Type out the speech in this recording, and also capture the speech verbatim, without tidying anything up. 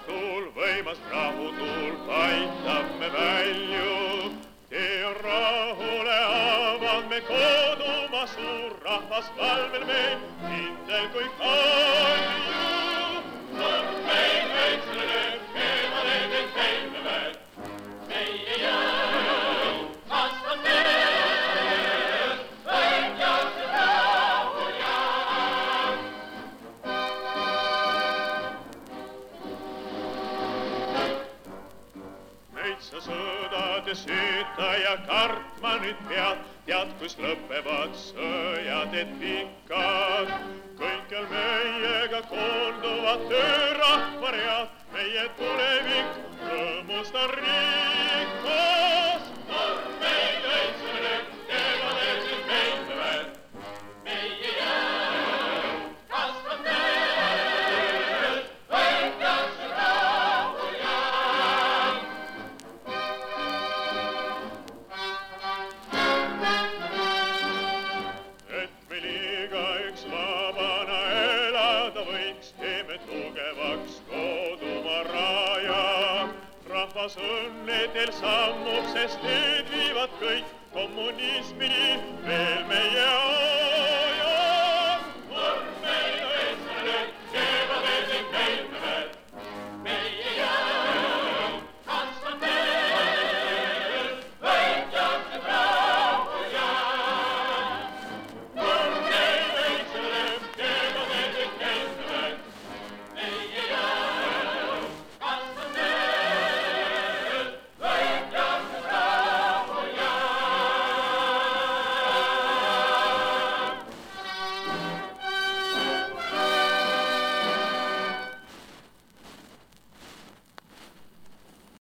tuul, võimas rahutuul aitab me välju. Tee on rahule avad me kodumaa suur, rahvas valvel meil, kindel kui kalju. On meil väiksele, eemale teid meile veel, meie jõu kasvab meil, võitjaks rahul jääb. Meid sa sõdad ja süüta ja kartma nüüd pead, tead, kus lõpevad sõjad, et pikad. Kõikjal meiega koonduvad töörahvaread, meie tulevik rõõmust on rikas. On meil õitsele, teemale nüüd meile veel, meie jõu kasvab meil, võitjaks rahul jääb. Et meil igaüks vabana elada võiks, teeme tugevaks kodumaa raja. Rahvas õnnedel sammub, sest need viivad kõik kommunismini veel meie